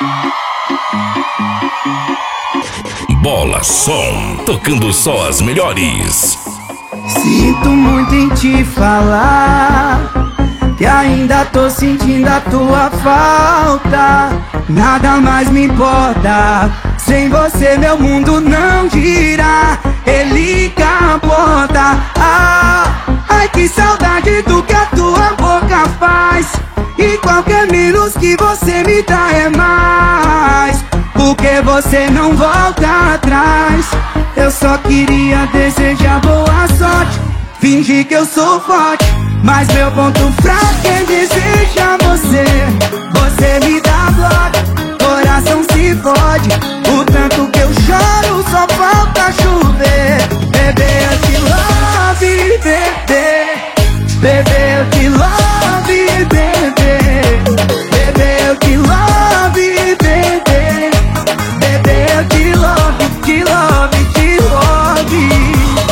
Bola Som, tocando só as melhores. Sinto muito em te falar que ainda tô sentindo a tua falta. Nada mais me importa, sem você meu mundo não gira. Ele capota. Ai que saudade do que a tua boca faz. E qualquer menos que você me dá é mais. Porque você não volta atrás. Eu só queria desejar boa sorte, fingir que eu sou forte, mas meu ponto fraco é desejar você. Você me dá bloco, coração se fode. O tanto que eu choro só falta chover. Bebê, eu te love, bebê. Bebê, eu te love, bebê. Bebê, eu te love, bebê. Bebê, eu te love, te love, te love.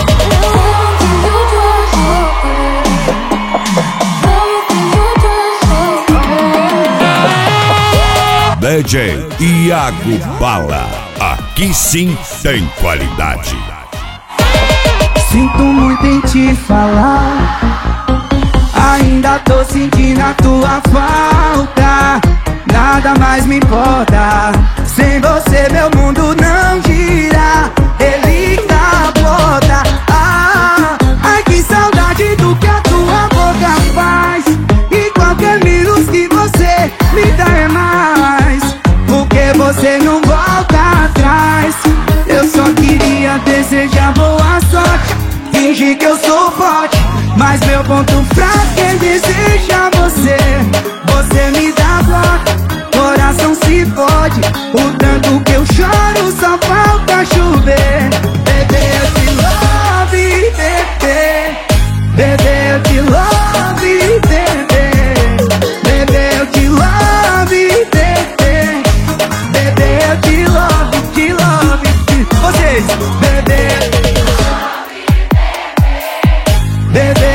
DJ Iago Bala, aqui sim tem qualidade. Sinto muito em te falar, ainda tô sentindo a tua falta. Nada mais me importa, sem você meu mundo não gira. Ele capota. Ai que saudade do que a tua boca faz. E qualquer minuto que você me dá é mais. Porque você não volta atrás. Eu só queria desejar boa sorte, fingir que eu sou forte, mas meu ponto fraco é desejar você. Você me dá bloco, coração se fode. O tanto que eu choro só falta chover. Bebê, eu te love, bebê. Bebê, eu te love, bebê. Bebê, eu te love, bebê. Bebê, eu te love, te love. Vocês, bebê. Bebê,